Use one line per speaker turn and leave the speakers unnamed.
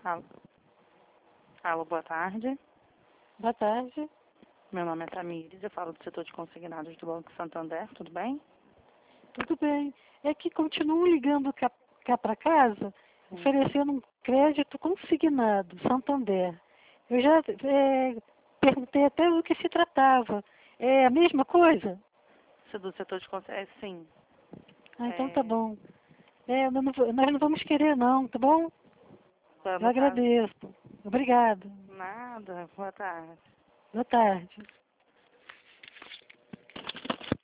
Alô, alô, boa tarde.
Boa tarde.
Meu nome é Tamires, eu falo do setor de consignados do Banco Santander, tudo bem?
Tudo bem. É que continuo ligando cá para casa, oferecendo um crédito consignado, Santander. Eu já perguntei até do que se tratava. É a mesma coisa?
Se do setor de consignados, sim.
Ah, então tá bom. Nós não vamos querer não, tá bom? Eu
Vamos, tá?
agradeço. Obrigada.
Nada, boa tarde.
Boa tarde.